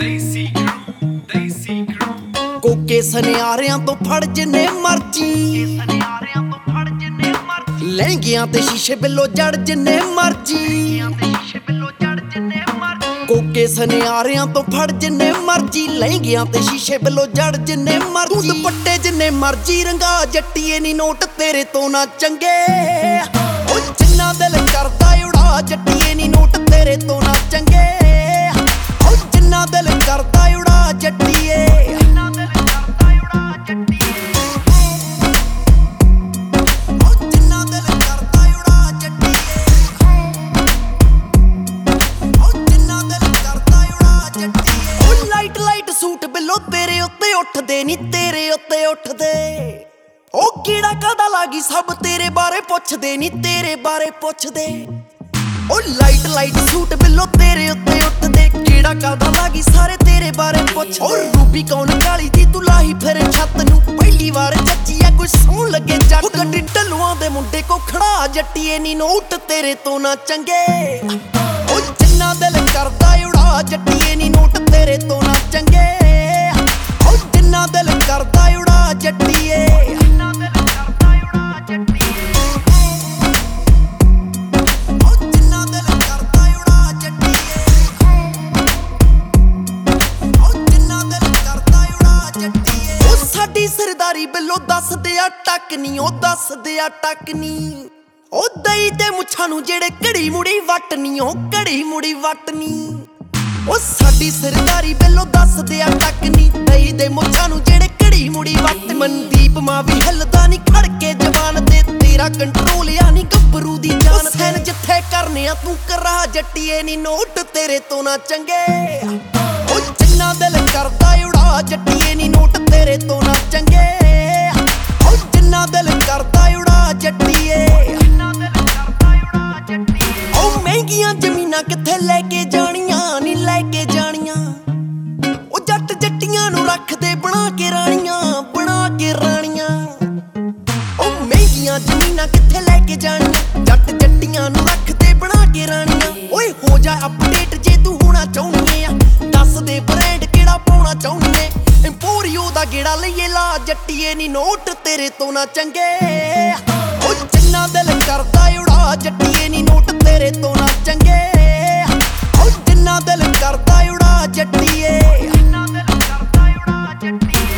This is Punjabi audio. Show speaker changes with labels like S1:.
S1: ਕੋਕੇ ਸੁਨਿਆਰਿਆਂ ਤੋਂ ਫੜ ਜਿੰਨੇ ਮਰਜੀ, ਲਹਿੰਗਿਆਂ ਤੇ ਸ਼ੀਸ਼ੇ ਬਿੱਲੋ ਜੜ ਜਿੰਨੇ ਮਰਜੀ। ਕੋਕੇ ਸੁਨਿਆਰਿਆਂ ਤੋਂ ਫੜ ਜਿੰਨੇ ਮਰਜੀ, ਲਹਿੰਗਿਆਂ ਤੇ ਸ਼ੀਸ਼ੇ ਬਿੱਲੋ ਜੜ ਜਿੰਨੇ ਮਰਜੀ। ਤੂੰ ਦੁਪੱਟੇ ਜਿੰਨੇ ਮਰਜੀ ਰੰਗਾ, ਜੱਟੀਏ ਨੀ ਨੋਟ ਤੇਰੇ ਤੋਂ ਨਾ ਚੰਗੇ। ਓ ਜਿੰਨਾ ਦਿਲ ਕਰਦਾ ਉਡਾ, ਜੱਟੀਏ ਨੀ ਨੋਟ ਤੇਰੇ ਤੋਂ ਨਾ ਚੰਗੇ। ਓ ਜਿੰਨਾ ਦਿਲ ਕਰਦਾ ਉਡਾ, ਜੱਟੀਏ ਸੂਟ ਬਿੱਲੋ ਤੇਰੇ ਉੱਤੇ ਉੱਠਦੇ ਨੀ, ਤੇਰੇ ਉੱਤੇ ਉੱਠਦੇ। ਉਹ ਕੀੜਾ ਕਾਦਾ ਲਾਗੀ, ਸਭ ਤੇਰੇ ਬਾਰੇ ਪੁੱਛਦੇ ਨੀ, ਤੇਰੇ ਬਾਰੇ ਪੁੱਛਦੇ। ਉਹ ਲਾਈਟ ਸੂਟ ਬਿੱਲੋ ਤੇਰੇ ਉੱਤੇ ਉੱਠਦੇ, ਕੀੜਾ ਕਾਦਾ ਲਾਗੀ, ਸਾਰੇ ਤੇਰੇ ਬਾਰੇ ਪੁੱਛਦੇ। ਉਹ ਰੂਬੀ ਕੌਣ ਕਾਲੀ ਦੀ ਤੂੰ ਲਾਹੀ ਫਿਰ ਛੱਤ ਨੂੰ, ਪਹਿਲੀ ਵਾਰ ਚੱਚੀ ਆ ਕੋਈ ਸੌਣ ਲੱਗੇ ਜੱਟ। ਉਹ ਗੱਡੀ ਢੱਲੂਆਂ ਦੇ ਮੁੰਡੇ ਕੋ ਖੜਾ, ਜੱਟੀਏ ਨੀ ਨੋਟ ਤੇਰੇ ਤੋਂ ਨਾ ਚੰਗੇ। ਉਹ ਜਿੰਨਾ ਦਿਲ ਕਰਦਾ ਉਡਾ, ਜੱਟੀਏ ਨੀ ਨੋਟ ਤੇਰੇ ਤੋਂ ਨਾ ਚੰਗੇ। ਉਹ ਜਿੰਨਾ ਦਿਲ ਕਰਦਾ ਉਡਾ, ਜੱਟੀਏ ਸਾਡੀ ਸਰਦਾਰੀ ਬਿੱਲੋ ਦੱਸਦੇ ਆ ਟੱਕ ਨੀ, ਉਹ ਦੱਸਦੇ ਆ ਟੱਕ ਨੀ। ਉਹ ਦਈ ਤੇ ਮੁੱਛਾਂ ਨੂੰ ਜਿਹੜੇ ਘੜੀ ਮੁੜੀ ਵੱਟ ਨੀ, ਉਹ ਘੜੀ ਮੁੜੀ ਵੱਟ ਨੀ। ਉਹ ਸਾਡੀ ਸਰਦਾਰੀ ਬਿੱਲੋ ਦੱਸਦੇ ਆ ਟੱਕ ਨੀ, ਦਈ ਦੇ ਮੁੱਛਾਂ ਨੂੰ ਜਿਹੜੇ ਘੜੀ ਮੁੜੀ ਵੱਟ। ਮਨਦੀਪ ਮਾਂ ਵੀ ਹਿੱਲਦਾ ਨੀ ਖੜ ਕੇ ਜਵਾਨ ਤੇ, ਤੇਰਾ ਕੰਟਰੋਲ ਆ ਨੀ ਗੱਭਰੂ ਦੀ ਜਾਨ। ਸੈਨ ਜਿੱਥੇ ਕਰਨੇ ਆ ਤੂੰ ਕਰਾ, ਜੱਟੀਏ ਨੀ ਨੋਟ ਤੇਰੇ ਤੋਂ ਨਾ ਚੰਗੇ। ਉਹ ਜਿੰਨਾ ਦਿਲ ਕਰਦਾ ਉਡਾ, ਜੱਟੀਏ ਨੀ ਨੋਟ ਤੇਰੇ ਤੋਂ ਨਾ ਚੰਗੇ। ਉਹ ਜਿੰਨਾ ਦਿਲ ਕਰਦਾ ਉਡਾ, ਜੱਟੀਏ ਉਹ ਮਹਿੰਗੀਆਂ ਜ਼ਮੀਨਾਂ ਕਿੱਥੇ ਲੈ ਕੇ ਜਾਣੀਆਂ ਨੀ, ਲੈ ਕੇ ਜਾਣੀਆਂ। ਉਹ ਜੱਟ ਜੱਟੀਆਂ ਨੂੰ ਰੱਖਦੇ ਬਣਾ ਕੇ ਰਾਣੀਆਂ, ਬਣਾ ਕੇ ਰਾਣੀਆਂ। ਉਹ ਮਹਿੰਗੀਆਂ ਜ਼ਮੀਨਾਂ ਕਿੱਥੇ ਲੈ ਕੇ ਜਾਣੀਆਂ, ਜੱਟ ਜੱਟੀਆਂ ਨੂੰ ਰੱਖਦੇ ਬਣਾ ਕੇ ਰਾਣੀਆਂ। ਓਏ ਹੋ ਜਾ ਅਪਡੇਟ ਜੇ ਤੂੰ ਹੋਣਾ ਚਾਹੁੰਦੀ ਆ, ਦੱਸ ਦੇ ਬ੍ਰਾਂਡ ਕਿਹੜਾ ਪਾਉਣਾ ਚਾਹੁੰਦੀ ਏ। ਇੰਪੋਰੀਓ ਦਾ ਗੇੜਾ ਲਈਏ ਲਾ, ਜੱਟੀਏ ਨੀ ਨੋਟ ਤੇਰੇ ਤੋਂ ਨਾ ਚੰਗੇ। ਉਹ ਜਿੰਨਾ ਦਿਲ ਕਰਦਾ ਉਡਾ, ਜੱਟੀਏ ਨੀ ਨੋਟ ਤੇਰੇ ਤੋਂ ਨਾ ਚੰਗੇ। ਉਹ ਜਿੰਨਾ ਦਿਲ ਕਰਦਾ ਉਡਾ, ਜੱਟੀਏ।